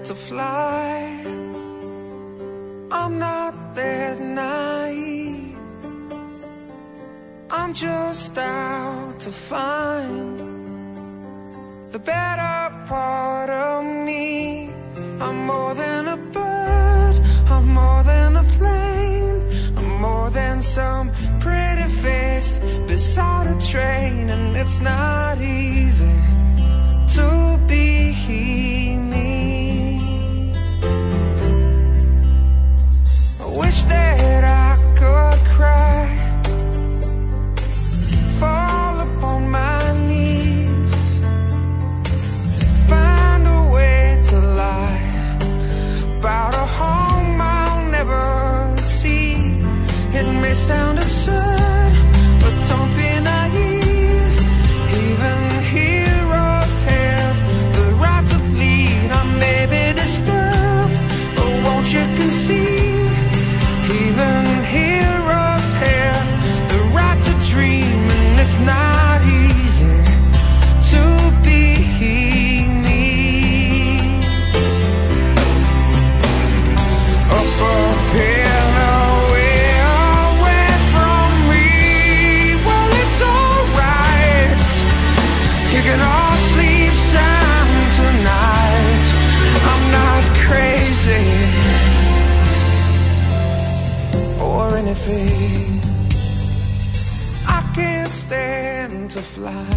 to fly. I'm not that naive. I'm just out to find the better part of me. I'm more than a bird, I'm more than a plane, I'm more than some pretty face beside a train. And it's not easy to be me. I wish that I could cry, fall upon my knees, find a way to lie about a home I'll never see. It may sound absurd, but don't be naive. Even heroes have the right to bleed. I may be disturbed, but won't you concede? Even heroes have the right to dream. And it's not easy to be me. Up a hill away, away from me. Well, it's alright, you can all sleep sound tonight. I'm not crazy or anything. I can't stand to fly.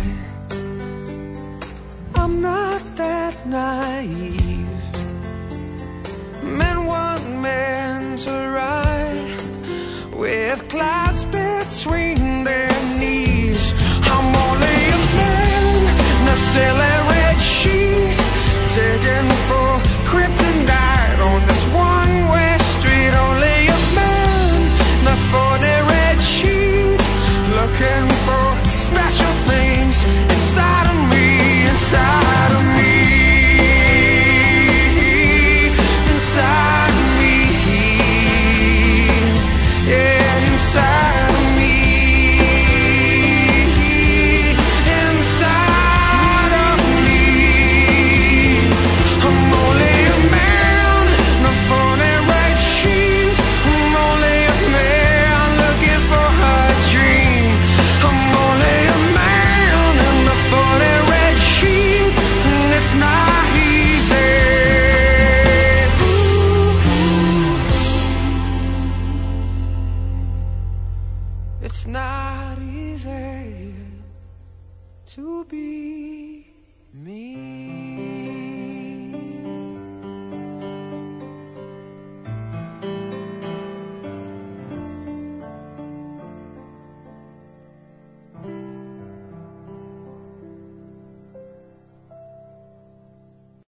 I'm not that naive. Men want men to ride with clouds between their knees. I'm only a man in a silly red sheet, taken for kryptonite on this one-way street. Only a man in a 40 red sheet, looking for special things inside of me, inside of me, inside of me, yeah, inside of me, inside of me. I'm only a man in a 40 red sheet. I'm only a man looking for a dream. I'm only a man in a 40 red sheet, and it's not easy. It's not easy to be